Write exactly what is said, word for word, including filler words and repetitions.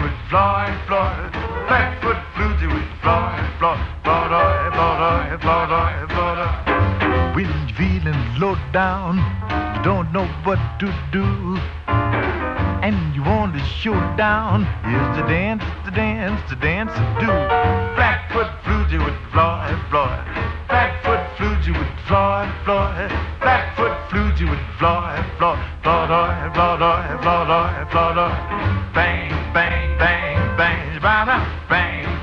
with Floyd, Floyd. Flatfoot floozy with Floyd, Floyd. Floyd, Floyd, Floyd, Floyd. When you're feeling low down, you don't know what to do, and you want to show down, here's the dance, the dance, the dance to do. Flatfoot floozy with Floyd, Floyd. Flatfoot floozy with Floyd, Floyd. Flatfoot floozy with Floyd, Floyd. Floyd, Floyd, Floyd, Floyd. Bang, bang, bang, bang, bang, bang.